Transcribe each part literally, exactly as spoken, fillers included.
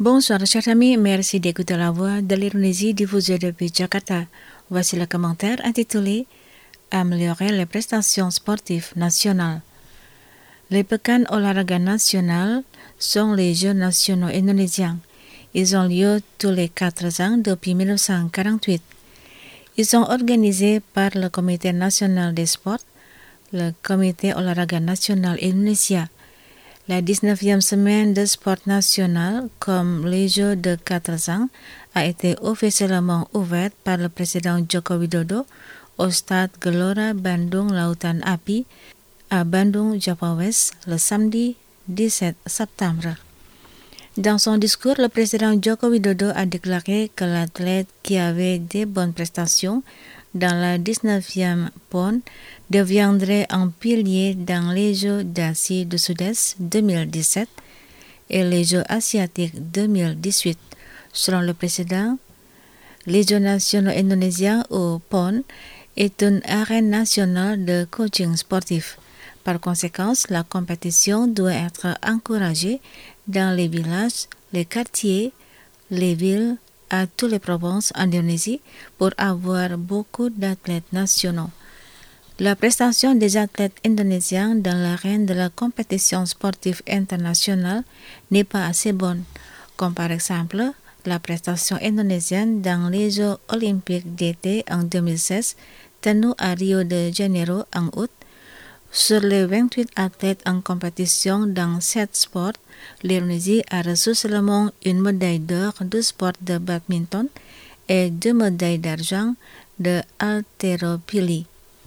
Bonsoir chers amis, merci d'écouter la voix de l'Indonésie diffusée depuis Jakarta. Voici le commentaire intitulé Améliorer les prestations sportives nationales. Les pekan olahraga nationales sont les Jeux nationaux indonésiens. Ils ont lieu tous les quatre ans depuis mille neuf cent quarante-huit. Ils sont organisés par le Comité national des sports, le Comité olahraga national indonésien. La dix-neuvième semaine de sport national, comme les Jeux de quatre ans, a été officiellement ouverte par le président Joko Widodo au stade Gelora Bandung Lautan Api à Bandung, Java West, le samedi dix-sept septembre. Dans son discours, le président Joko Widodo a déclaré que l'athlète qui avait des bonnes prestations dans la dix-neuvième P O N deviendrait un pilier dans les Jeux d'Asie du Sud-Est deux mille dix-sept et les Jeux asiatiques deux mille dix-huit. Selon le président, les Jeux nationaux indonésiens ou P O N est une arène nationale de coaching sportif. Par conséquent, la compétition doit être encouragée dans les villages, les quartiers, les villes, à toutes les provinces en Indonésie pour avoir beaucoup d'athlètes nationaux. La prestation des athlètes indonésiens dans l'arène de la compétition sportive internationale n'est pas assez bonne, comme par exemple la prestation indonésienne dans les Jeux olympiques d'été en deux mille seize tenus à Rio de Janeiro en août. Sur les vingt-huit athlètes en compétition dans sept sports, l'Indonésie a reçu seulement une médaille d'or du sport de badminton et deux médailles d'argent de haltérophilie.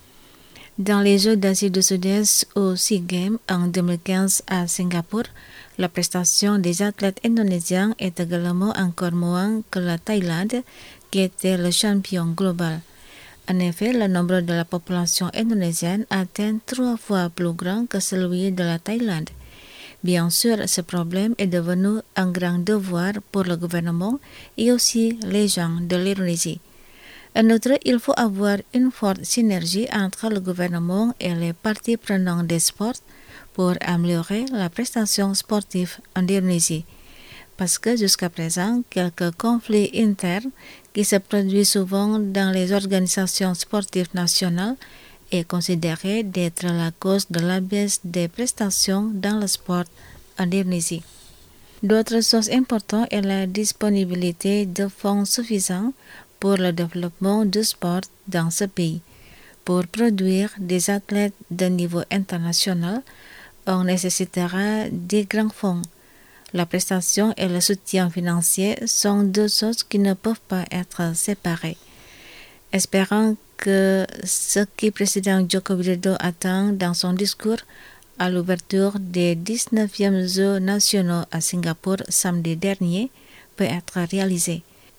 Dans les Jeux d'Asie du Sud-Est au SEA Games en deux mille quinze à Singapour, la prestation des athlètes indonésiens est également encore moins que la Thaïlande, qui était le champion global. En effet, le nombre de la population indonésienne atteint trois fois plus grand que celui de la Thaïlande. Bien sûr, ce problème est devenu un grand devoir pour le gouvernement et aussi les gens de l'Indonésie. En outre, il faut avoir une forte synergie entre le gouvernement et les parties prenantes des sports pour améliorer la prestation sportive en Indonésie. Parce que jusqu'à présent, quelques conflits internes qui se produisent souvent dans les organisations sportives nationales est considéré d'être la cause de la baisse des prestations dans le sport en Indonésie. D'autres choses importantes est la disponibilité de fonds suffisants pour le développement du sport dans ce pays. Pour produire des athlètes de niveau international, on nécessitera des grands fonds. La prestation et le soutien financier sont deux choses qui ne peuvent pas être séparées. Espérons que ce que le président Joko Widodo attend dans son discours à l'ouverture des dix-neuvième Jeux nationaux à Singapour samedi dernier peut être réalisé.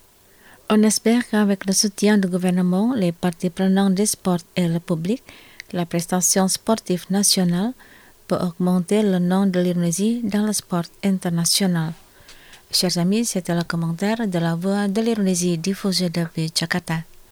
On espère qu'avec le soutien du gouvernement, les parties prenantes des sports et le public, la prestation sportive nationale peut augmenter le nom de l'Indonésie dans le sport international. Chers amis, c'était le commentaire de la voix de l'Indonésie diffusée depuis Jakarta.